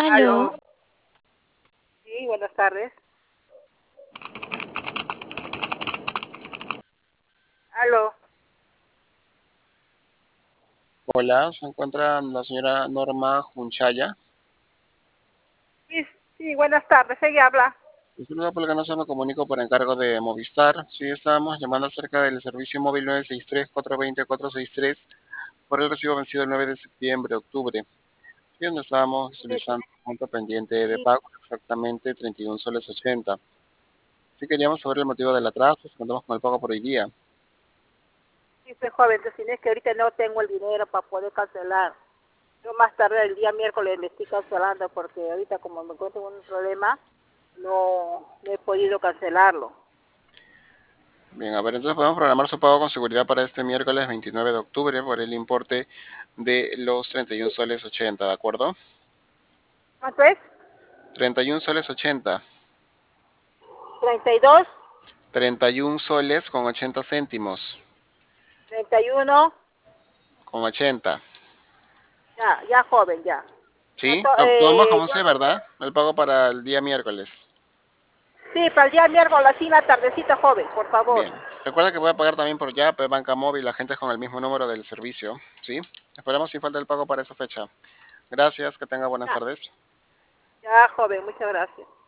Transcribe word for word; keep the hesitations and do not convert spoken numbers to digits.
Aló. Aló, Sí, buenas tardes. Aló. Hola, se encuentra la señora Norma Junchaya. Sí, sí, buenas tardes. Ella habla. Disculpa por que no se me comunico por encargo de Movistar. Sí, estábamos llamando acerca del servicio móvil nueve seis tres, cuatro dos cero, cuatro seis tres por el recibo vencido el nueve de septiembre, octubre. Sí, donde estábamos Sí, visualizando un monto pendiente de sí, pago, exactamente treinta y uno soles ochenta. Sí, queríamos saber el motivo del atraso, si contamos con el pago por hoy día. sí, soy joven. Entonces, es que ahorita no tengo el dinero para poder cancelar. Yo más tarde, el día miércoles, le estoy cancelando porque ahorita, como me encuentro en un problema, no, no he podido cancelarlo. Bien, a ver, entonces podemos programar su pago con seguridad para este miércoles veintinueve de octubre por el importe de los treinta y uno soles ochenta, ¿de acuerdo? ¿Cuánto es? treinta y uno soles ochenta. treinta y dos, treinta y uno soles con ochenta céntimos. treinta y uno. Con ochenta. Ya, ya, joven, ya. Ya, ¿Sí? to- To- Tomamos eh, como yo, sé, ¿verdad? El pago para el día miércoles. sí, para el día miércoles, así, la tardecita, joven, por favor. Bien. Recuerda que voy a pagar también por Yape, Banca Móvil, la gente con el mismo número del servicio. ¿Sí? Esperamos sin falta el pago para esa fecha. Gracias, que tenga buenas Ya, tardes. ya, joven, muchas gracias.